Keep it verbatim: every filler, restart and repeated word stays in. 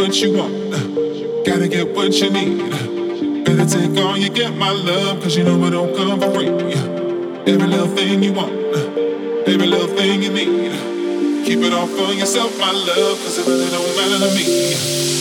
what you want. Gotta get what you need. Better take all you get, my love, cause you know it don't come for free. Every little thing you want, every little thing you need. Keep it all for yourself, my love, cause it really don't matter to me.